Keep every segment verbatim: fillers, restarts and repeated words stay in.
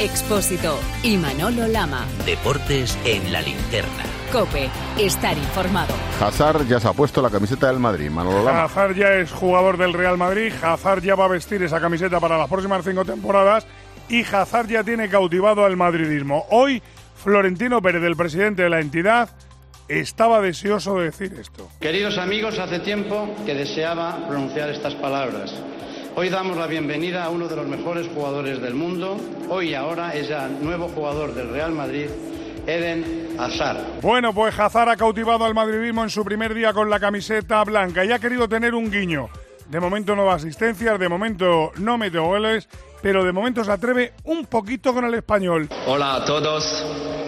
Expósito y Manolo Lama. Deportes en la linterna. COPE, estar informado. Hazard ya se ha puesto la camiseta del Madrid, Manolo Lama. Hazard ya es jugador del Real Madrid, Hazard ya va a vestir esa camiseta para las próximas cinco temporadas y Hazard ya tiene cautivado al madridismo. Hoy, Florentino Pérez, el presidente de la entidad, estaba deseoso de decir esto. Queridos amigos, hace tiempo que deseaba pronunciar estas palabras. Hoy damos la bienvenida a uno de los mejores jugadores del mundo. Hoy y ahora es ya nuevo jugador del Real Madrid, Eden Hazard. Bueno, pues Hazard ha cautivado al madridismo en su primer día con la camiseta blanca y ha querido tener un guiño. De momento no da asistencias, de momento no mete goles, pero de momento se atreve un poquito con el español. Hola a todos.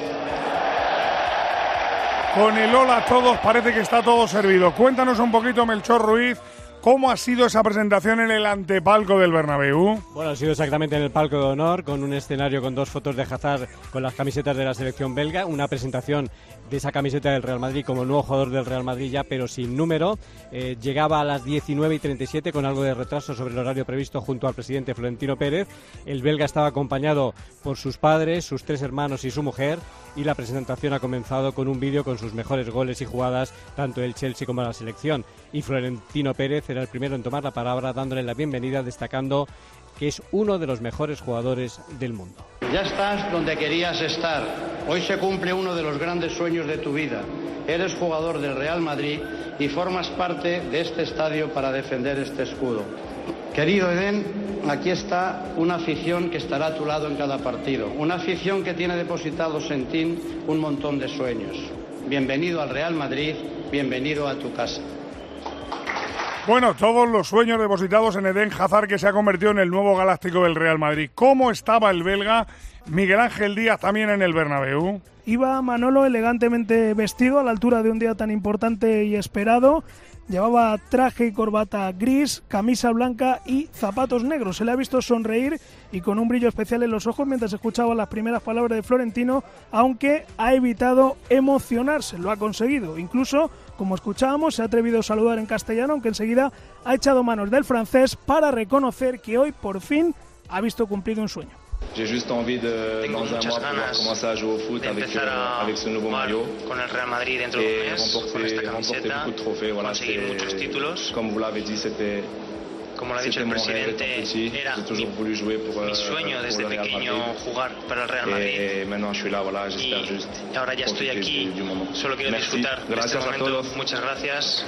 Con el hola a todos parece que está todo servido. Cuéntanos un poquito, Melchor Ruiz, ¿cómo ha sido esa presentación en el antepalco del Bernabéu? Bueno, ha sido exactamente en el palco de honor, con un escenario con dos fotos de Hazard con las camisetas de la selección belga, una presentación de esa camiseta del Real Madrid como nuevo jugador del Real Madrid ya, pero sin número. Eh, llegaba a las diecinueve y treinta y siete con algo de retraso sobre el horario previsto junto al presidente Florentino Pérez. El belga estaba acompañado por sus padres, sus tres hermanos y su mujer, y la presentación ha comenzado con un vídeo con sus mejores goles y jugadas, tanto el Chelsea como la selección. Y Florentino Pérez era el primero en tomar la palabra, dándole la bienvenida, destacando que es uno de los mejores jugadores del mundo. Ya estás donde querías estar. Hoy se cumple uno de los grandes sueños de tu vida. Eres jugador del Real Madrid y formas parte de este estadio para defender este escudo. Querido Eden, aquí está una afición que estará a tu lado en cada partido. Una afición que tiene depositados en ti un montón de sueños. Bienvenido al Real Madrid, bienvenido a tu casa. Bueno, todos los sueños depositados en Eden Hazard, que se ha convertido en el nuevo galáctico del Real Madrid. ¿Cómo estaba el belga Miguel Ángel Díaz también en el Bernabéu? Iba Manolo elegantemente vestido a la altura de un día tan importante y esperado. Llevaba traje y corbata gris, camisa blanca y zapatos negros. Se le ha visto sonreír y con un brillo especial en los ojos mientras escuchaba las primeras palabras de Florentino, aunque ha evitado emocionarse, lo ha conseguido. Incluso, como escuchábamos, se ha atrevido a saludar en castellano, aunque enseguida ha echado manos del francés para reconocer que hoy por fin ha visto cumplido un sueño. J'ai juste envie de, Tengo dans un muchas mois, pouvoir ganas commencer à jouer au foot de avec, empezar a avec ce nouveau jugar maillot con el Real Madrid dentro de un et mes, remporter, con esta remporter camiseta, beaucoup de trophées. Voilà, conseguir muchos títulos. Comme vous l'avez dit, c'était, como lo ha dicho el presidente, era mi, mi sueño desde pequeño jugar para el Real Madrid. Et maintenant je suis là, voilà, j'espère y juste ahora ya estoy aquí, du, du moment. solo quiero Merci. disfrutar de este momento. Muchas gracias.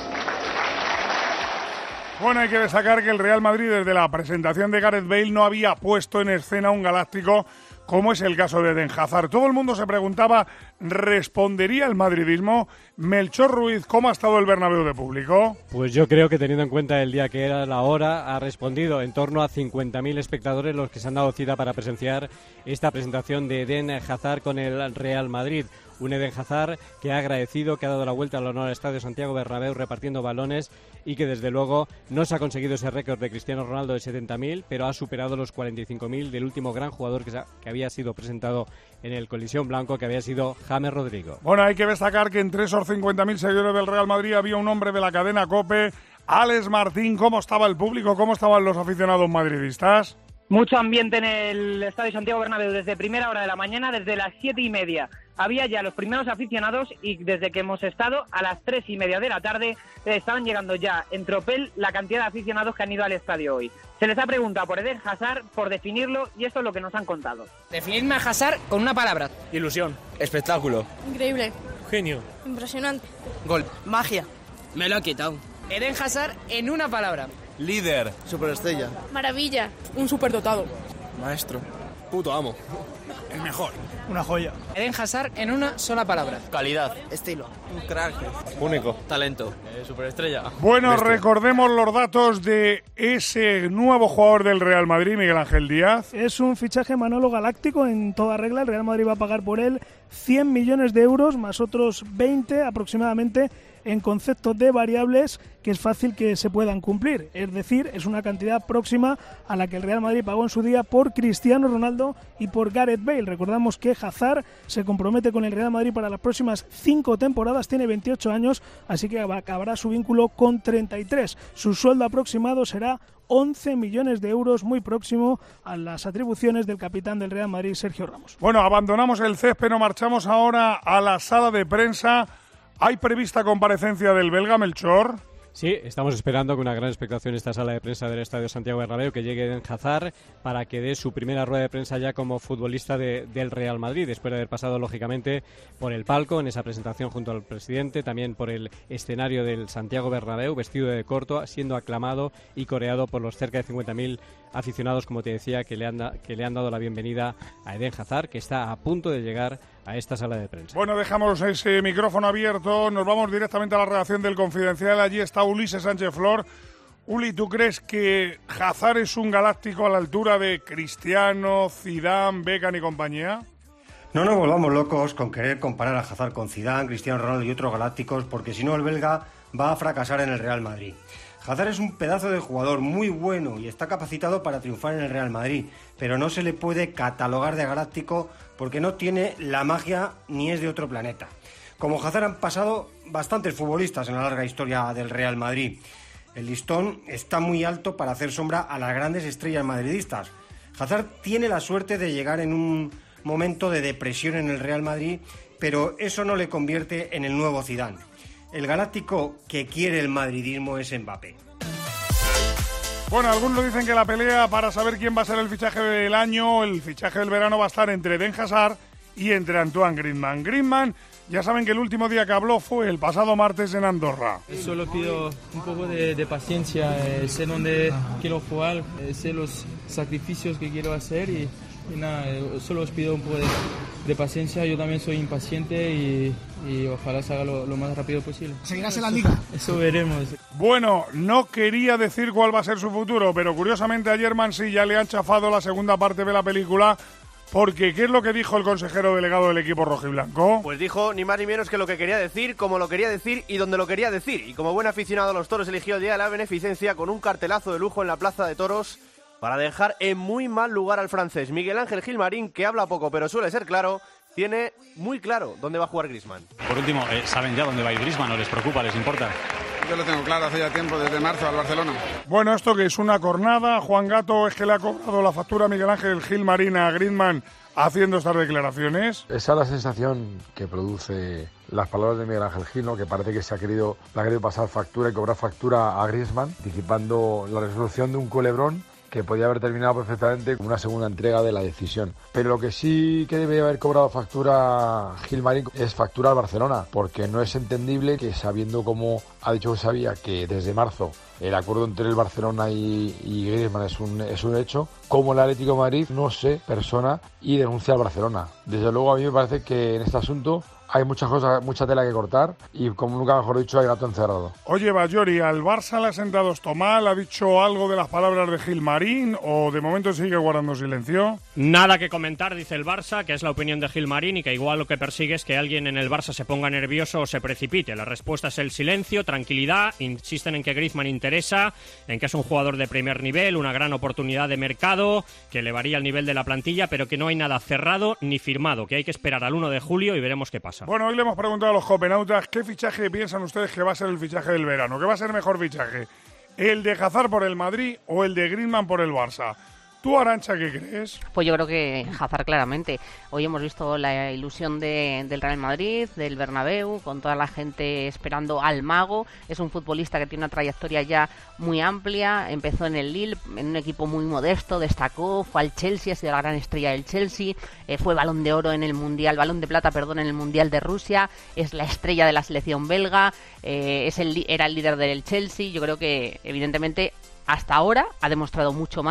Bueno, hay que destacar que el Real Madrid desde la presentación de Gareth Bale no había puesto en escena un galáctico como es el caso de Eden Hazard. Todo el mundo se preguntaba, ¿respondería el madridismo? Melchor Ruiz, ¿cómo ha estado el Bernabéu de público? Pues yo creo que teniendo en cuenta el día que era la hora, ha respondido en torno a cincuenta mil espectadores los que se han dado cita para presenciar esta presentación de Eden Hazard con el Real Madrid. Un Eden Hazard que ha agradecido, que ha dado la vuelta al honor al Estadio Santiago Bernabéu repartiendo balones y que desde luego no se ha conseguido ese récord de Cristiano Ronaldo de setenta mil, pero ha superado los cuarenta y cinco mil del último gran jugador que, que había sido presentado en el Coliseum Blanco, que había sido James Rodrigo. Bueno, hay que destacar que entre esos cincuenta mil seguidores del Real Madrid había un hombre de la cadena COPE, Alex Martín. ¿Cómo estaba el público? ¿Cómo estaban los aficionados madridistas? Mucho ambiente en el Estadio Santiago Bernabéu desde primera hora de la mañana, desde las siete y media. Había ya los primeros aficionados y desde que hemos estado a las tres y media de la tarde estaban llegando ya en tropel la cantidad de aficionados que han ido al estadio hoy. Se les ha preguntado por Eden Hazard, por definirlo, y esto es lo que nos han contado. Definirme a Hazard con una palabra. Ilusión. Espectáculo. Increíble. Genio. Impresionante. Gol. Magia. Me lo ha quitado. Eden Hazard en una palabra. Líder. Superestrella. Maravilla. Un superdotado. Maestro. Puto amo. El mejor. Una joya. Eden Hazard en una sola palabra. Calidad. Estilo. Un crack. Único. Talento. Eh, superestrella. Bueno, Bestia. Recordemos los datos de ese nuevo jugador del Real Madrid, Miguel Ángel Díaz. Es un fichaje Manolo galáctico en toda regla. El Real Madrid va a pagar por él cien millones de euros, más otros veinte aproximadamente en concepto de variables que es fácil que se puedan cumplir. Es decir, es una cantidad próxima a la que el Real Madrid pagó en su día por Cristiano Ronaldo y por Gareth Bale. Recordamos que Hazard se compromete con el Real Madrid para las próximas cinco temporadas, tiene veintiocho años, así que acabará su vínculo con treinta y tres. Su sueldo aproximado será once millones de euros, muy próximo a las atribuciones del capitán del Real Madrid, Sergio Ramos. Bueno, abandonamos el césped, nos marchamos ahora a la sala de prensa. ¿Hay prevista comparecencia del belga, Melchor? Sí, estamos esperando con una gran expectación esta sala de prensa del Estadio Santiago Bernabéu que llegue Eden Hazard para que dé su primera rueda de prensa ya como futbolista de, del Real Madrid, después de haber pasado lógicamente por el palco en esa presentación junto al presidente, también por el escenario del Santiago Bernabéu, vestido de corto, siendo aclamado y coreado por los cerca de cincuenta mil aficionados, como te decía, que le han, da, que le han dado la bienvenida a Eden Hazard, que está a punto de llegar a esta sala de prensa. Bueno, dejamos ese micrófono abierto, nos vamos directamente a la redacción del Confidencial. Allí está Ulises Sánchez Flor. Uli, ¿tú crees que Hazard es un galáctico a la altura de Cristiano, Zidane, Beckham y compañía? No nos volvamos locos con querer comparar a Hazard con Zidane, Cristiano Ronaldo y otros galácticos, porque si no el belga va a fracasar en el Real Madrid. Hazard es un pedazo de jugador muy bueno y está capacitado para triunfar en el Real Madrid, pero no se le puede catalogar de galáctico porque no tiene la magia ni es de otro planeta. Como Hazard han pasado bastantes futbolistas en la larga historia del Real Madrid. El listón está muy alto para hacer sombra a las grandes estrellas madridistas. Hazard tiene la suerte de llegar en un momento de depresión en el Real Madrid, pero eso no le convierte en el nuevo Zidane. El galáctico que quiere el madridismo es Mbappé. Bueno, algunos dicen que la pelea para saber quién va a ser el fichaje del año, el fichaje del verano, va a estar entre Eden Hazard y entre Antoine Griezmann. Griezmann, ya saben que el último día que habló fue el pasado martes en Andorra. Solo pido un poco de, de paciencia, eh, sé dónde quiero jugar, eh, sé los sacrificios que quiero hacer y, y nada, eh, solo os pido un poco de, de paciencia. Yo también soy impaciente y, y ojalá se haga lo, lo más rápido posible. ¿Seguirás en la liga? Eso veremos. Bueno, no quería decir cuál va a ser su futuro, pero curiosamente ayer Mansi ya le han chafado la segunda parte de la película. Porque, ¿qué es lo que dijo el consejero delegado del equipo rojiblanco? Pues dijo ni más ni menos que lo que quería decir, como lo quería decir y donde lo quería decir. Y como buen aficionado a los toros eligió el día de la beneficencia con un cartelazo de lujo en la plaza de toros para dejar en muy mal lugar al francés. Miguel Ángel Gilmarín, que habla poco pero suele ser claro, tiene muy claro dónde va a jugar Griezmann. Por último, eh, ¿saben ya dónde va a ir Griezmann? ¿No les preocupa? ¿Les importa? Yo lo tengo claro hace ya tiempo, desde marzo al Barcelona. Bueno, esto que es una cornada, Juan Gato, es que le ha cobrado la factura a Miguel Ángel Gilmarín a Griezmann haciendo estas declaraciones. Esa es la sensación que produce las palabras de Miguel Ángel Gil, ¿no? Que parece que se ha querido, le ha querido pasar factura y cobrar factura a Griezmann, anticipando la resolución de un culebrón que podía haber terminado perfectamente con una segunda entrega de la decisión. Pero lo que sí que debe haber cobrado factura Gilmarín es factura al Barcelona, porque no es entendible que, sabiendo, como ha dicho que sabía, que desde marzo el acuerdo entre el Barcelona y, y Griezmann es un, es un hecho, como el Atlético de Madrid no se persona y denuncia al Barcelona. Desde luego, a mí me parece que en este asunto hay muchas cosas, mucha tela que cortar y, como nunca mejor dicho, hay gato encerrado. Oye, Bayori, ¿al Barça le ha sentado esto mal? ¿Ha dicho algo de las palabras de Gilmarín o de momento sigue guardando silencio? Nada que comentar, dice el Barça, que es la opinión de Gilmarín y que igual lo que persigue es que alguien en el Barça se ponga nervioso o se precipite. La respuesta es el silencio, tranquilidad, insisten en que Griezmann interesa, en que es un jugador de primer nivel, una gran oportunidad de mercado, que elevaría el nivel de la plantilla, pero que no hay nada cerrado ni firmado, que hay que esperar al uno de julio y veremos qué pasa. Bueno, hoy le hemos preguntado a los copenautas qué fichaje piensan ustedes que va a ser el fichaje del verano, que va a ser mejor fichaje, el de Hazard por el Madrid o el de Griezmann por el Barça. ¿Tú, Arantxa, qué crees? Pues yo creo que Hazard, claramente. Hoy hemos visto la ilusión de, del Real Madrid, del Bernabéu, con toda la gente esperando al mago. Es un futbolista que tiene una trayectoria ya muy amplia. Empezó en el Lille, en un equipo muy modesto, destacó, fue al Chelsea, ha sido la gran estrella del Chelsea, eh, fue Balón de Oro en el Mundial, Balón de Plata, perdón, en el Mundial de Rusia, es la estrella de la selección belga, eh, es el, era el líder del Chelsea. Yo creo que, evidentemente, hasta ahora ha demostrado mucho más,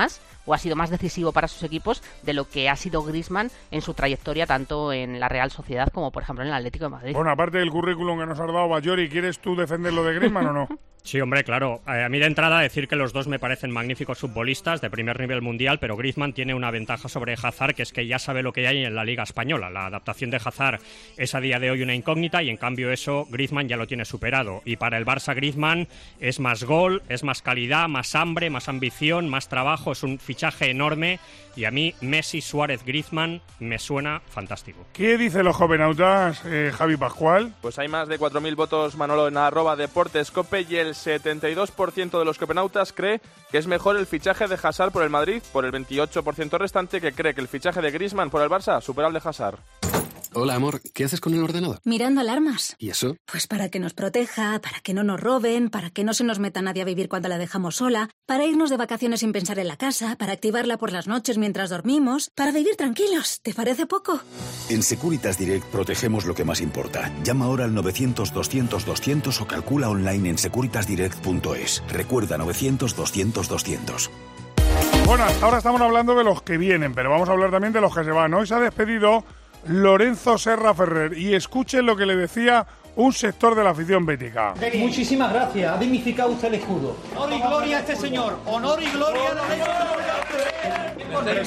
o ha sido más decisivo para sus equipos de lo que ha sido Griezmann en su trayectoria tanto en la Real Sociedad como por ejemplo en el Atlético de Madrid. Bueno, aparte del currículum que nos has dado, Bayori, ¿quieres tú defender lo de Griezmann o no? Sí, hombre, claro. Eh, a mí de entrada decir que los dos me parecen magníficos futbolistas de primer nivel mundial, pero Griezmann tiene una ventaja sobre Hazard, que es que ya sabe lo que hay en la Liga Española. La adaptación de Hazard es a día de hoy una incógnita y en cambio eso Griezmann ya lo tiene superado. Y para el Barça Griezmann es más gol, es más calidad, más hambre, más ambición, más trabajo, es un fichaje enorme y a mí Messi, Suárez, Griezmann me suena fantástico. ¿Qué dicen los jovenautas, eh, Javi Pascual? Pues hay más de cuatro mil votos, Manolo, en arroba Deportescope, y el setenta y dos por ciento de los copenautas cree que es mejor el fichaje de Hazard por el Madrid, por el veintiocho por ciento restante que cree que el fichaje de Griezmann por el Barça supera al de Hazard. Hola, amor, ¿qué haces con el ordenador? Mirando alarmas. ¿Y eso? Pues para que nos proteja, para que no nos roben, para que no se nos meta nadie a vivir cuando la dejamos sola, para irnos de vacaciones sin pensar en la casa, para activarla por las noches mientras dormimos, para vivir tranquilos. ¿Te parece poco? En Securitas Direct protegemos lo que más importa. Llama ahora al novecientos doscientos doscientos o calcula online en securitas direct punto es. Recuerda novecientos doscientos doscientos. Bueno, hasta ahora estamos hablando de los que vienen, pero vamos a hablar también de los que se van. Hoy se ha despedido Lorenzo Serra Ferrer y escuchen lo que le decía un sector de la afición bética. Muchísimas gracias, ha dignificado usted el escudo. Honor y gloria a este señor, honor y gloria a Lorenzo Ferrer.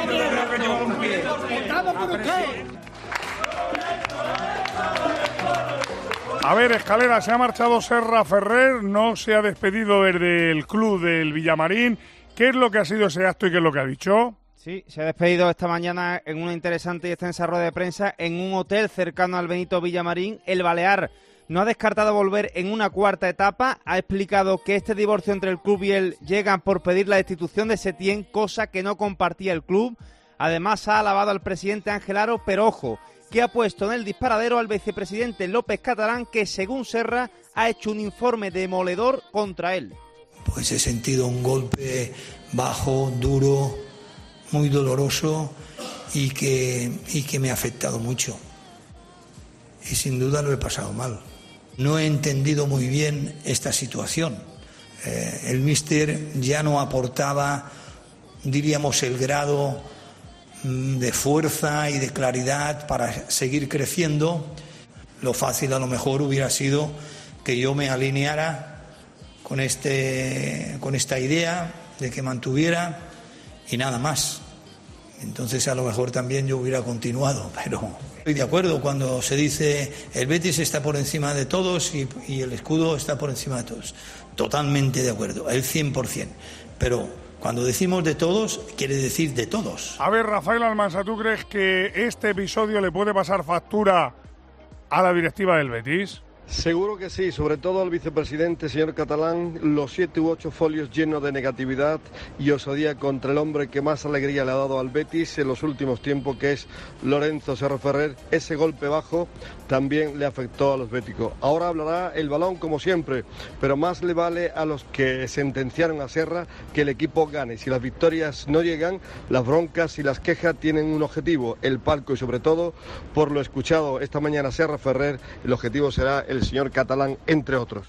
Votado por usted. A ver, Escalera, se ha marchado Serra Ferrer, no se ha despedido desde el club del Villamarín. ¿Qué es lo que ha sido ese acto y qué es lo que ha dicho? Sí, se ha despedido esta mañana en una interesante y extensa rueda de prensa en un hotel cercano al Benito Villamarín. El Balear no ha descartado volver en una cuarta etapa. Ha explicado que este divorcio entre el club y él llega por pedir la destitución de Setién, cosa que no compartía el club. Además ha alabado al presidente Ángel Aro, pero ojo, que ha puesto en el disparadero al vicepresidente López Catalán, que según Serra ha hecho un informe demoledor contra él. Pues he sentido un golpe bajo, duro, muy doloroso y que, y que me ha afectado mucho. Y sin duda lo he pasado mal. No he entendido muy bien esta situación. Eh, el míster ya no aportaba, diríamos, el grado mm, de fuerza y de claridad para seguir creciendo. Lo fácil a lo mejor hubiera sido que yo me alineara con, este, con esta idea de que mantuviera y nada más. Entonces a lo mejor también yo hubiera continuado, pero estoy de acuerdo cuando se dice el Betis está por encima de todos y, y el escudo está por encima de todos. Totalmente de acuerdo, el cien por ciento. Pero cuando decimos de todos, quiere decir de todos. A ver, Rafael Almansa, ¿tú crees que este episodio le puede pasar factura a la directiva del Betis? Seguro que sí, sobre todo al vicepresidente, señor Catalán, los siete u ocho folios llenos de negatividad y osadía contra el hombre que más alegría le ha dado al Betis en los últimos tiempos, que es Lorenzo Serra Ferrer. Ese golpe bajo también le afectó a los béticos. Ahora hablará el balón como siempre, pero más le vale a los que sentenciaron a Serra que el equipo gane. Si las victorias no llegan, las broncas y las quejas tienen un objetivo, el palco, y sobre todo, por lo escuchado esta mañana Serra Ferrer, el objetivo será el señor Catalán, entre otros.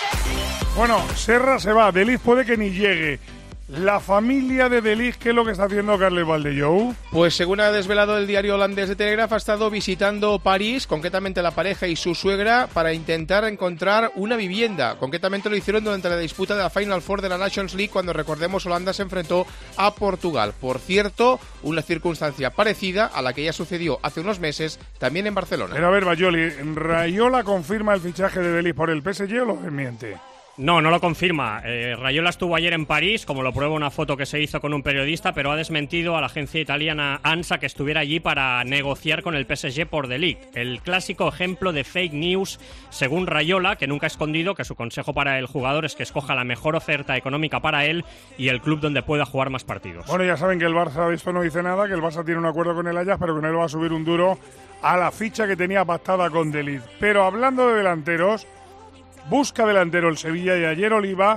Bueno, Serra se va, De Ligt puede que ni llegue. La familia de De Ligt, ¿qué es lo que está haciendo Carles Valdellou? Pues según ha desvelado el diario holandés de Telegraph, ha estado visitando París, concretamente la pareja y su suegra, para intentar encontrar una vivienda. Concretamente lo hicieron durante la disputa de la Final Four de la Nations League, cuando, recordemos, Holanda se enfrentó a Portugal. Por cierto, una circunstancia parecida a la que ya sucedió hace unos meses también en Barcelona. Pero a ver, Bayoli, ¿Rayola confirma el fichaje de De Ligt por el P S G o lo desmiente? No, no lo confirma. Eh, Rayola estuvo ayer en París, como lo prueba una foto que se hizo con un periodista, pero ha desmentido a la agencia italiana ANSA que estuviera allí para negociar con el P S G por De Ligt. El clásico ejemplo de fake news, según Rayola, que nunca ha escondido que su consejo para el jugador es que escoja la mejor oferta económica para él y el club donde pueda jugar más partidos. Bueno, ya saben que el Barça de esto no dice nada, que el Barça tiene un acuerdo con el Ajax, pero que no le va a subir un duro a la ficha que tenía pactada con De Ligt. Pero hablando de delanteros, busca delantero el Sevilla y ayer Oliva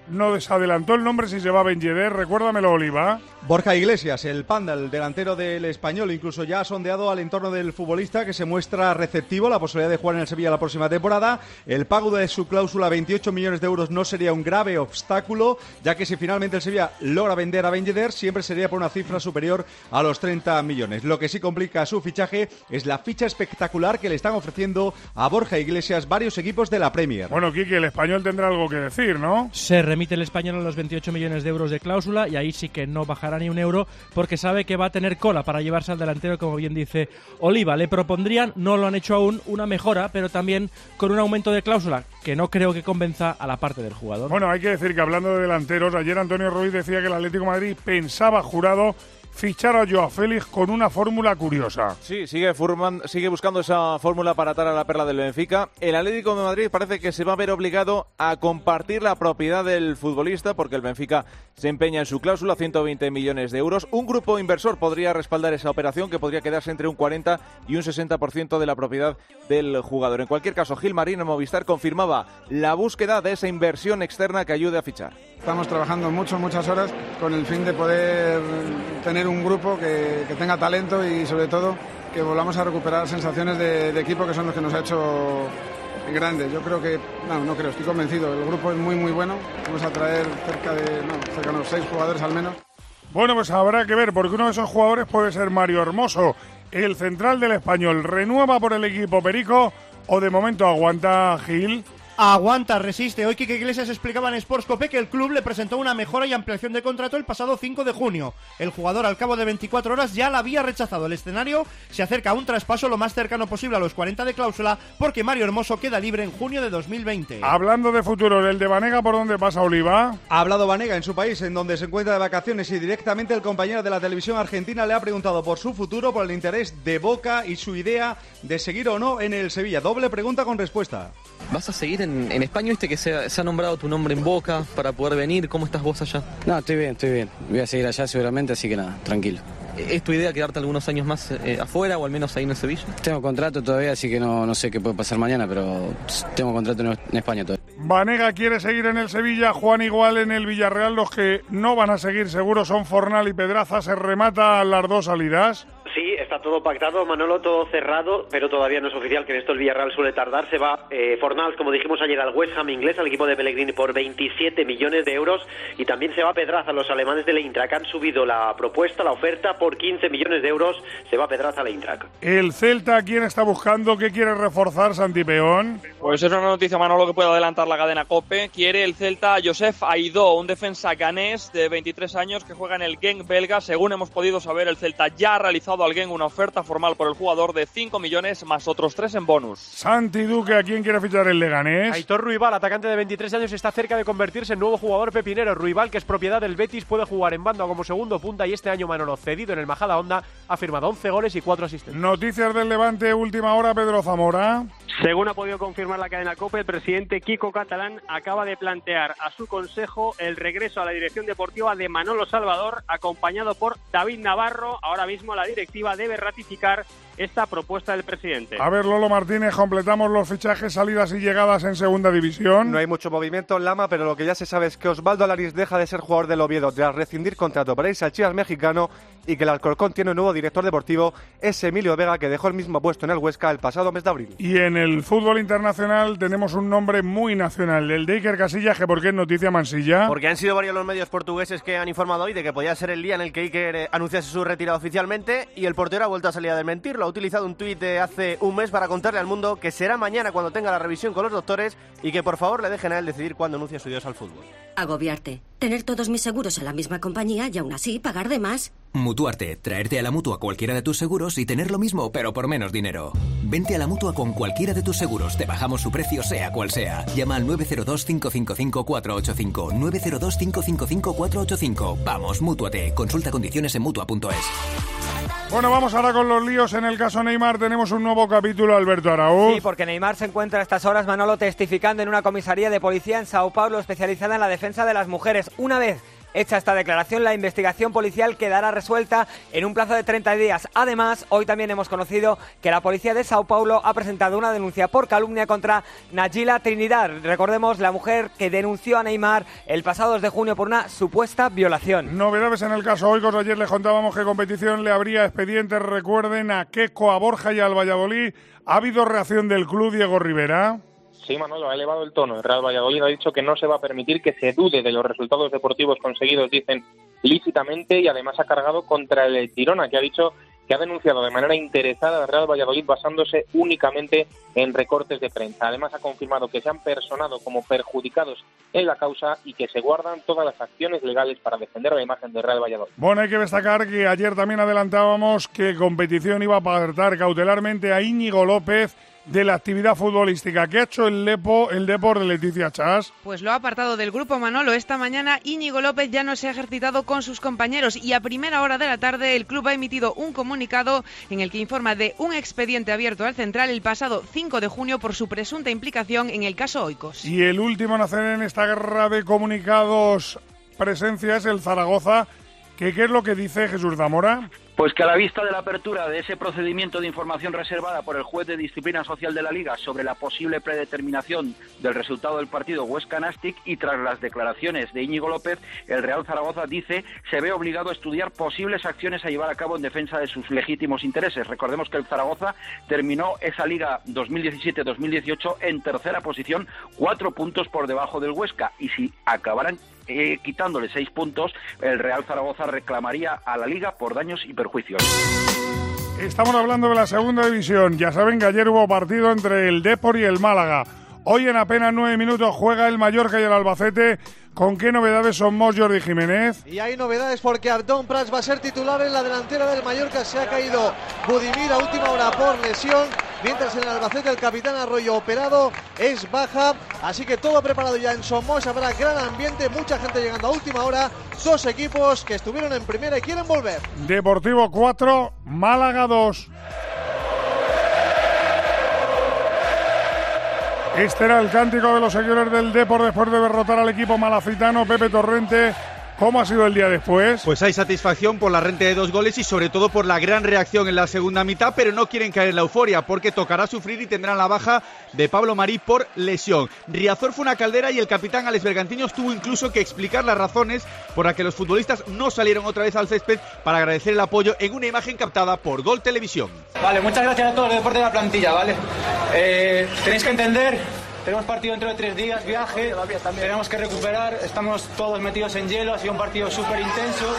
nos adelantó el nombre si se va a Ben Yedder. Recuérdamelo, Oliva. Borja Iglesias, el Panda, el delantero del Español, incluso ya ha sondeado al entorno del futbolista, que se muestra receptivo a la posibilidad de jugar en el Sevilla la próxima temporada. El pago de su cláusula, veintiocho millones de euros, no sería un grave obstáculo, ya que si finalmente el Sevilla logra vender a Ben Yedder, siempre sería por una cifra superior a los treinta millones. Lo que sí complica su fichaje es la ficha espectacular que le están ofreciendo a Borja Iglesias varios equipos de la Premier. Bueno, Quique, el Español tendrá algo que decir, ¿no? Se remite el Español a los veintiocho millones de euros de cláusula y ahí sí que no bajará ni un euro porque sabe que va a tener cola para llevarse al delantero, como bien dice Oliva. Le propondrían, no lo han hecho aún, una mejora, pero también con un aumento de cláusula que no creo que convenza a la parte del jugador. Bueno, hay que decir que hablando de delanteros, ayer Antonio Ruiz decía que el Atlético de Madrid pensaba, jurado, fichar a Joao Félix con una fórmula curiosa. Sí, sigue, forman, sigue buscando esa fórmula para atar a la perla del Benfica. El Atlético de Madrid parece que se va a ver obligado a compartir la propiedad del futbolista porque el Benfica se empeña en su cláusula, ciento veinte millones de euros. Un grupo inversor podría respaldar esa operación que podría quedarse entre un cuarenta y un sesenta por ciento de la propiedad del jugador. En cualquier caso, Gil Marín en Movistar confirmaba la búsqueda de esa inversión externa que ayude a fichar. Estamos trabajando mucho, muchas horas con el fin de poder tener un grupo que, que tenga talento y sobre todo que volvamos a recuperar sensaciones de, de equipo que son los que nos ha hecho grandes. Yo creo que, no, no creo, estoy convencido, el grupo es muy muy bueno, vamos a traer cerca de, no, cerca de unos seis jugadores al menos. Bueno, pues habrá que ver, porque uno de esos jugadores puede ser Mario Hermoso, el central del Español. ¿Renueva por el equipo Perico o de momento aguanta Gil? Aguanta, resiste. Hoy Quique Iglesias explicaba en Sportscope que el club le presentó una mejora y ampliación de contrato el pasado cinco de junio. El jugador al cabo de veinticuatro horas ya la había rechazado. El escenario se acerca a un traspaso lo más cercano posible a los cuarenta de cláusula porque Mario Hermoso queda libre en junio de dos mil veinte. Hablando de futuro, ¿el de Banega por dónde pasa, Oliva? Ha hablado Banega en su país, en donde se encuentra de vacaciones, y directamente el compañero de la televisión argentina le ha preguntado por su futuro, por el interés de Boca y su idea de seguir o no en el Sevilla. Doble pregunta con respuesta. ¿Vas a seguir en, en España? ¿Viste que se ha, se ha nombrado tu nombre en Boca para poder venir? ¿Cómo estás vos allá? No, estoy bien, estoy bien. Voy a seguir allá seguramente, así que nada, tranquilo. ¿Es tu idea quedarte algunos años más eh, afuera o al menos ahí en Sevilla? Tengo contrato todavía, así que no, no sé qué puede pasar mañana, pero tengo contrato en, en España todavía. Banega quiere seguir en el Sevilla, Juan igual en el Villarreal. Los que no van a seguir seguro son Fornal y Pedraza. ¿Se remata las dos salidas? Sí, está todo pactado, Manolo, todo cerrado, pero todavía no es oficial, que en esto el Villarreal suele tardar. Se va eh, Fornals, como dijimos ayer, al West Ham inglés, al equipo de Pellegrini, por veintisiete millones de euros, y también se va Pedraza. Los alemanes del Eintracht han subido la propuesta, la oferta, por quince millones de euros. Se va Pedraza al Eintracht. ¿El Celta quién está buscando? ¿Qué quiere reforzar, Santi Peón? Pues es una noticia, Manolo, que puede adelantar la cadena COPE. Quiere el Celta a Josef Aidó, un defensa ganés de veintitrés años que juega en el Genk belga. Según hemos podido saber, el Celta ya ha realizado al Genk una oferta formal por el jugador de cinco millones más otros tres en bonus. Santi Duque, ¿a quién quiere fichar el Leganés? Aitor Ruibal, atacante de veintitrés años, está cerca de convertirse en nuevo jugador pepinero. Ruibal, que es propiedad del Betis, puede jugar en banda como segundo punta y este año Manolo, cedido en el Majadahonda, ha firmado once goles y cuatro asistencias. Noticias del Levante, última hora, Pedro Zamora. Según ha podido confirmar la cadena COPE, el presidente Kiko Catalán acaba de plantear a su consejo el regreso a la dirección deportiva de Manolo Salvador, acompañado por David Navarro. Ahora mismo la directiva debe ratificar esta propuesta del presidente. A ver, Lolo Martínez, completamos los fichajes, salidas y llegadas en segunda división. No hay mucho movimiento en Lama, pero lo que ya se sabe es que Osvaldo Alaris deja de ser jugador del Oviedo tras rescindir contrato para irse al Chivas mexicano, y que el Alcorcón tiene un nuevo director deportivo, es Emilio Vega, que dejó el mismo puesto en el Huesca el pasado mes de abril. Y en el fútbol internacional tenemos un nombre muy nacional, el de Iker Casillas, que por qué es noticia, Mansilla. Porque han sido varios los medios portugueses que han informado hoy de que podía ser el día en el que Iker anunciase su retirada oficialmente, y el portero ha vuelto a salir a desmentirlo. Ha utilizado un tuit de hace un mes para contarle al mundo que será mañana cuando tenga la revisión con los doctores, y que por favor le dejen a él decidir cuándo anuncia su adiós al fútbol. Agobiarte, tener todos mis seguros en la misma compañía y aún así pagar de más. Mutuarte, traerte a la Mutua cualquiera de tus seguros y tener lo mismo, pero por menos dinero. Vente a la Mutua con cualquiera de tus seguros, te bajamos su precio sea cual sea. Llama al nueve cero dos, cinco cinco cinco, cuatro ocho cinco, nueve cero dos, cinco cinco cinco, cuatro ocho cinco. Vamos, Mútuate, consulta condiciones en Mutua punto es. Bueno, vamos ahora con los líos. En el caso Neymar tenemos un nuevo capítulo, Alberto Araúz. Sí, porque Neymar se encuentra a estas horas, Manolo, testificando en una comisaría de policía en Sao Paulo especializada en la defensa de las mujeres. Una vez Hecha esta declaración, la investigación policial quedará resuelta en un plazo de treinta días. Además, hoy también hemos conocido que la policía de Sao Paulo ha presentado una denuncia por calumnia contra Nayila Trinidad. Recordemos, la mujer que denunció a Neymar el pasado dos de junio por una supuesta violación. Novedades en el caso Oikos. Ayer les contábamos que competición le habría expedientes. Recuerden, a Queco, a Borja y al Valladolid. ¿Ha habido reacción del club, Diego Rivera? Sí, Manolo, ha elevado el tono. El Real Valladolid ha dicho que no se va a permitir que se dude de los resultados deportivos conseguidos, dicen, lícitamente, y además ha cargado contra el Girona, que ha dicho que ha denunciado de manera interesada al Real Valladolid basándose únicamente en recortes de prensa. Además ha confirmado que se han personado como perjudicados en la causa y que se guardan todas las acciones legales para defender la imagen del Real Valladolid. Bueno, hay que destacar que ayer también adelantábamos que competición iba a apartar cautelarmente a Íñigo López de la actividad futbolística. ¿Qué ha hecho el Lepo, el Depor de Leticia Chas? Pues lo ha apartado del grupo, Manolo. Esta mañana Íñigo López ya no se ha ejercitado con sus compañeros y a primera hora de la tarde el club ha emitido un comunicado en el que informa de un expediente abierto al central el pasado cinco de junio por su presunta implicación en el caso Oikos. Y el último en hacer en esta guerra de comunicados presencia es el Zaragoza. ¿Qué, qué es lo que dice Jesús Zamora? Pues que a la vista de la apertura de ese procedimiento de información reservada por el juez de disciplina social de la Liga sobre la posible predeterminación del resultado del partido Huesca-Nastic y tras las declaraciones de Íñigo López, el Real Zaragoza dice se ve obligado a estudiar posibles acciones a llevar a cabo en defensa de sus legítimos intereses. Recordemos que el Zaragoza terminó esa Liga dos mil diecisiete dos mil dieciocho en tercera posición, cuatro puntos por debajo del Huesca, y si acabaran eh, quitándole seis puntos, el Real Zaragoza reclamaría a la Liga por daños y perjuicios. Estamos hablando de la segunda división. Ya saben que ayer hubo partido entre el Depor y el Málaga. Hoy en apenas nueve minutos juega el Mallorca y el Albacete. ¿Con qué novedades somos, Jordi Jiménez? Y hay novedades porque Abdón Prats va a ser titular en la delantera del Mallorca. Se ha caído Budimir a última hora por lesión, mientras en el Albacete el capitán Arroyo operado es baja. Así que todo preparado ya en Somos. Habrá gran ambiente, mucha gente llegando a última hora. Dos equipos que estuvieron en primera y quieren volver. Deportivo cuatro, Málaga dos. Este era el cántico de los seguidores del Depor después de derrotar al equipo malacitano. Pepe Torrente, ¿cómo ha sido el día después? Pues hay satisfacción por la renta de dos goles y sobre todo por la gran reacción en la segunda mitad, pero no quieren caer en la euforia porque tocará sufrir y tendrán la baja de Pablo Marí por lesión. Riazor fue una caldera y el capitán Alex Bergantiños tuvo incluso que explicar las razones por las que los futbolistas no salieron otra vez al césped para agradecer el apoyo en una imagen captada por Gol Televisión. Vale, muchas gracias a todos los deportes de la plantilla, ¿vale? Eh, tenéis que entender, tenemos partido dentro de tres días, viaje, tenemos que recuperar, estamos todos metidos en hielo, ha sido un partido súper intenso.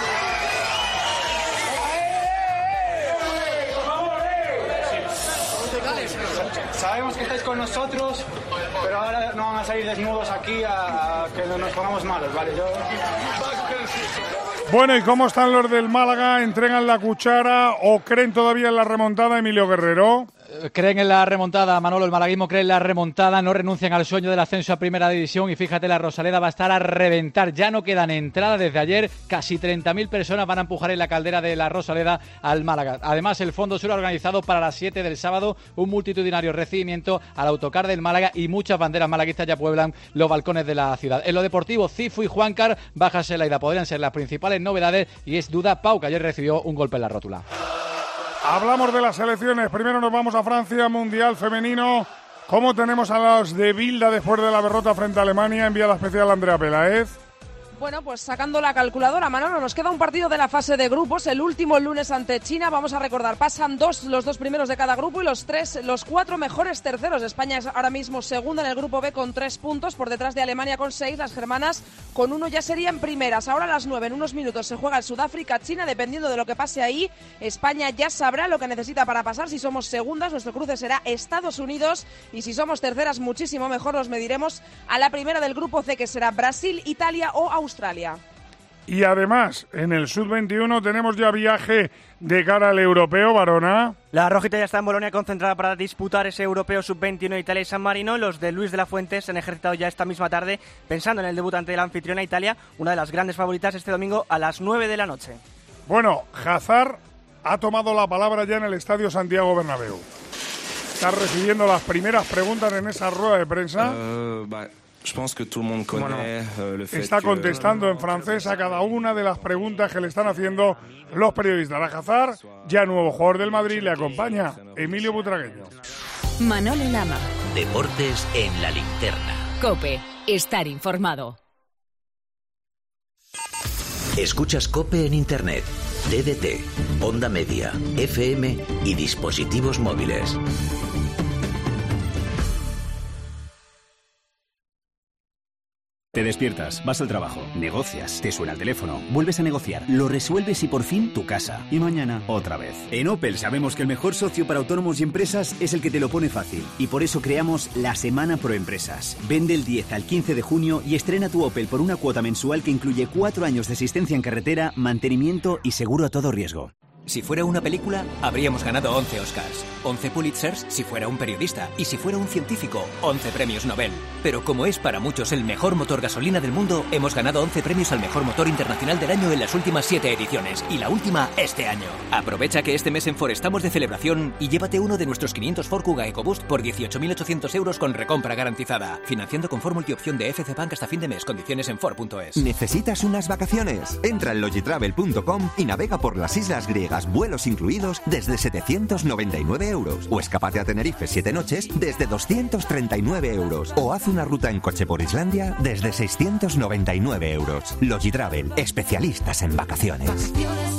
Sabemos que estáis con nosotros, pero ahora no van a salir desnudos aquí a, a que nos pongamos malos, ¿vale? Yo... Bueno, ¿y cómo están los del Málaga? ¿Entregan la cuchara o creen todavía en la remontada, Emilio Guerrero? Creen en la remontada, Manolo, el malaguismo cree en la remontada, no renuncian al sueño del ascenso a Primera División y fíjate, la Rosaleda va a estar a reventar, ya no quedan entradas desde ayer, casi treinta mil personas van a empujar en la caldera de la Rosaleda al Málaga. Además, el Fondo Sur ha organizado para las siete del sábado un multitudinario recibimiento al autocar del Málaga y muchas banderas malaguistas ya pueblan los balcones de la ciudad. En lo deportivo, Cifu y Juancar, bajas en la ida, podrían ser las principales novedades y es duda Pau, que ayer recibió un golpe en la rótula. Hablamos de las selecciones. Primero nos vamos a Francia, Mundial Femenino. ¿Cómo tenemos a los de Bilda después de la derrota frente a Alemania? Enviada especial Andrea Peláez. Bueno, pues sacando la calculadora, Manolo, nos queda un partido de la fase de grupos, el último el lunes ante China. Vamos a recordar, pasan dos, los dos primeros de cada grupo y los tres, los cuatro mejores terceros. España es ahora mismo segunda en el grupo B con tres puntos, por detrás de Alemania con seis, las germanas con uno ya serían primeras. Ahora a las nueve, en unos minutos, se juega el Sudáfrica-China, dependiendo de lo que pase ahí, España ya sabrá lo que necesita para pasar. Si somos segundas, nuestro cruce será Estados Unidos, y si somos terceras, muchísimo mejor, nos mediremos a la primera del grupo C, que será Brasil, Italia o Australia. Australia. Y además, en el sub veintiuno tenemos ya viaje de cara al europeo, Varona. La rojita ya está en Bolonia concentrada para disputar ese europeo sub veintiuno Italia y San Marino. Los de Luis de la Fuente se han ejercitado ya esta misma tarde pensando en el debut ante la anfitriona Italia, una de las grandes favoritas este domingo a las nueve de la noche. Bueno, Hazard ha tomado la palabra ya en el Estadio Santiago Bernabéu. Está recibiendo las primeras preguntas en esa rueda de prensa. Uh, but Bueno, está contestando en francés a cada una de las preguntas que le están haciendo los periodistas. La Hazard, ya nuevo jugador del Madrid, le acompaña Emilio Butragueño. Manolo Lama. Deportes en la linterna. COPE. Estar informado. Escuchas COPE en Internet, D D T, Onda Media, F M y dispositivos móviles. Te despiertas, vas al trabajo, negocias, te suena el teléfono, vuelves a negociar, lo resuelves y por fin tu casa. Y mañana, otra vez. En Opel sabemos que el mejor socio para autónomos y empresas es el que te lo pone fácil. Y por eso creamos la Semana Pro Empresas. Vende el diez al quince de junio y estrena tu Opel por una cuota mensual que incluye cuatro años de asistencia en carretera, mantenimiento y seguro a todo riesgo. Si fuera una película, habríamos ganado once Oscars, once Pulitzers si fuera un periodista, y si fuera un científico, once premios Nobel. Pero como es para muchos el mejor motor gasolina del mundo, hemos ganado once premios al mejor motor internacional del año en las últimas siete ediciones, y la última este año. Aprovecha que este mes en Ford estamos de celebración y llévate uno de nuestros quinientos Ford Kuga EcoBoost por dieciocho mil ochocientos euros con recompra garantizada. Financiando con Ford Multiopción de F C Bank hasta fin de mes. Condiciones en Ford punto es. ¿Necesitas unas vacaciones? Entra en logitravel punto com y navega por las islas griegas, vuelos incluidos desde setecientos noventa y nueve euros. O escápate a Tenerife siete noches desde doscientos treinta y nueve euros. O haz una ruta en coche por Islandia desde seiscientos noventa y nueve euros. Logitravel, especialistas en vacaciones.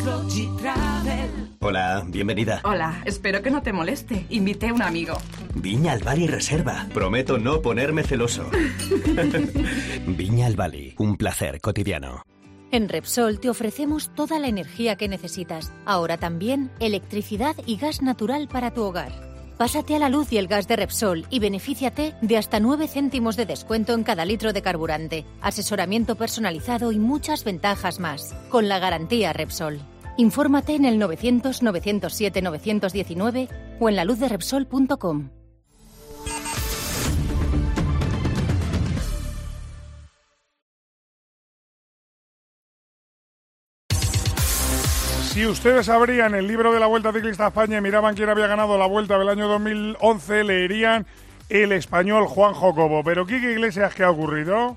Hola, bienvenida. Hola, espero que no te moleste. Invité a un amigo. Viña al Bali Reserva. Prometo no ponerme celoso. Viña al Bali, un placer cotidiano. En Repsol te ofrecemos toda la energía que necesitas. Ahora también electricidad y gas natural para tu hogar. Pásate a la luz y el gas de Repsol y benefíciate de hasta nueve céntimos de descuento en cada litro de carburante, asesoramiento personalizado y muchas ventajas más. Con la garantía Repsol. Infórmate en el novecientos, novecientos siete, novecientos diecinueve o en la luz de repsol punto com. Si ustedes abrían el libro de la Vuelta Ciclista a España y miraban quién había ganado la Vuelta del año dos mil once, leerían el español Juanjo Cobo. Pero Quique Iglesias, ¿qué ha ocurrido?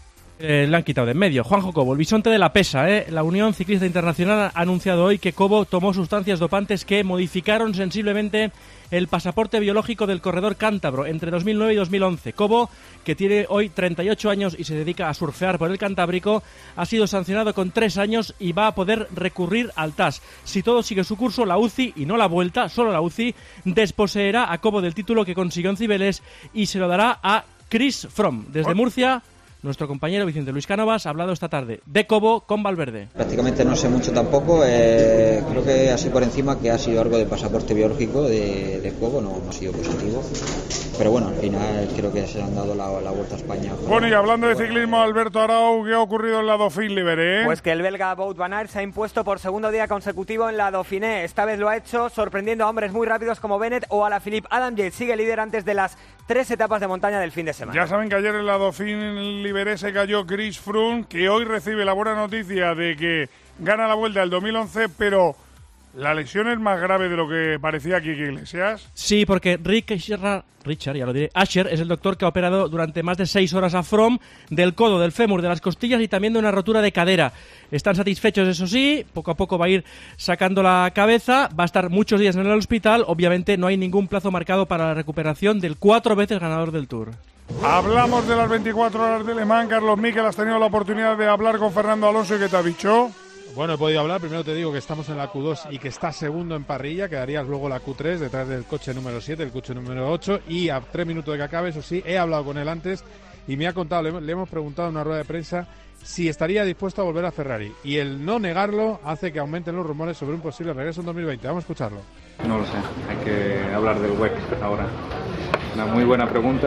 Eh, le han quitado de en medio. Juanjo Cobo, el bisonte de la pesa. ¿eh? La Unión Ciclista Internacional ha anunciado hoy que Cobo tomó sustancias dopantes que modificaron sensiblemente el pasaporte biológico del corredor cántabro entre dos mil nueve y dos mil once. Cobo, que tiene hoy treinta y ocho años y se dedica a surfear por el Cantábrico, ha sido sancionado con tres años y va a poder recurrir al T A S. Si todo sigue su curso, la U C I, y no la Vuelta, solo la U C I, desposeerá a Cobo del título que consiguió en Cibeles y se lo dará a Chris Froome. Desde Murcia, nuestro compañero Vicente Luis Cánovas ha hablado esta tarde de Cobo con Valverde. Prácticamente no sé mucho tampoco, eh, creo que así por encima que ha sido algo de pasaporte biológico de, de Cobo, no, no ha sido positivo, pero bueno, al final creo que se han dado la, la Vuelta a España. Bueno, y hablando de ciclismo, Alberto Arau, ¿qué ha ocurrido en la Dauphiné Libéré? Pues que el belga Wout van Aert se ha impuesto por segundo día consecutivo en la Dauphiné. Esta vez lo ha hecho sorprendiendo a hombres muy rápidos como Bennett o Alaphilippe. Adam Yates sigue líder antes de las tres etapas de montaña del fin de semana. Ya saben que ayer en la Dauphiné Libéré se cayó Chris Froome, que hoy recibe la buena noticia de que gana la Vuelta del dos mil once, pero la lesión es más grave de lo que parecía aquí, Iglesias. Sí, porque Rick Richard, Richard, ya lo diré, Asher es el doctor que ha operado durante más de seis horas a Froome del codo, del fémur, de las costillas y también de una rotura de cadera. Están satisfechos, eso sí, poco a poco va a ir sacando la cabeza, va a estar muchos días en el hospital. Obviamente no hay ningún plazo marcado para la recuperación del cuatro veces ganador del Tour. Hablamos de las veinticuatro horas de Le Mans. Carlos Miquel, has tenido la oportunidad de hablar con Fernando Alonso y ¿qué te ha dicho? Bueno, he podido hablar. Primero te digo que estamos en la Q dos y que está segundo en parrilla. Quedarías luego la Q tres detrás del coche número siete, el coche número ocho. Y a tres minutos de que acabe, eso sí, he hablado con él antes y me ha contado, le, le hemos preguntado en una rueda de prensa si estaría dispuesto a volver a Ferrari. Y el no negarlo hace que aumenten los rumores sobre un posible regreso en dos mil veinte. Vamos a escucharlo. No lo sé, hay que hablar del W E C ahora. Una muy buena pregunta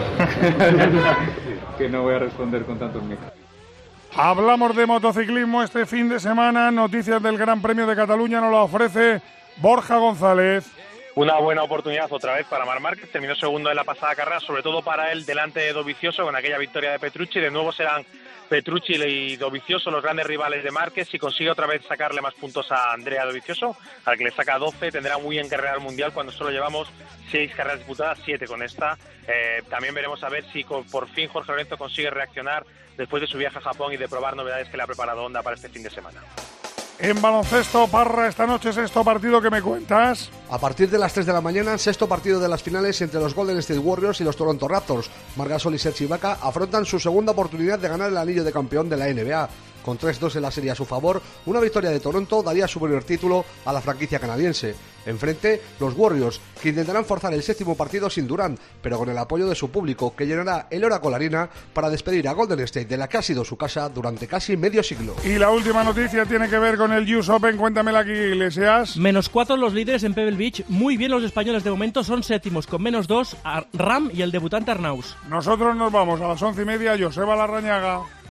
que no voy a responder con tantos micros. Hablamos de motociclismo este fin de semana. Noticias del Gran Premio de Cataluña nos la ofrece Borja González. Una buena oportunidad otra vez para Marc Márquez, terminó segundo en la pasada carrera, sobre todo para él delante de Dovizioso con aquella victoria de Petrucci. De nuevo serán Petrucci y Dovizioso, los grandes rivales de Márquez. Si consigue otra vez sacarle más puntos a Andrea Dovizioso, al que le saca doce, tendrá muy bien carrera al Mundial cuando solo llevamos seis carreras disputadas, siete con esta. Eh, también veremos a ver si con, por fin Jorge Lorenzo consigue reaccionar después de su viaje a Japón y de probar novedades que le ha preparado Honda para este fin de semana. En baloncesto, Parra, esta noche sexto partido, ¿que me cuentas? A partir de las tres de la mañana, sexto partido de las finales entre los Golden State Warriors y los Toronto Raptors. Marc Gasol y Serge Ibaka afrontan su segunda oportunidad de ganar el anillo de campeón de la N B A. Con tres dos en la serie a su favor, una victoria de Toronto daría su primer título a la franquicia canadiense. Enfrente, los Warriors, que intentarán forzar el séptimo partido sin Durant, pero con el apoyo de su público, que llenará el Oracle Arena para despedir a Golden State de la que ha sido su casa durante casi medio siglo. Y la última noticia tiene que ver con el U S Open, cuéntamela aquí, Iglesias. Menos cuatro los líderes en Pebble Beach, muy bien los españoles de momento, son séptimos con menos dos, Ram y el debutante Arnaus. Nosotros nos vamos a las once y media, Joseba Larrañaga.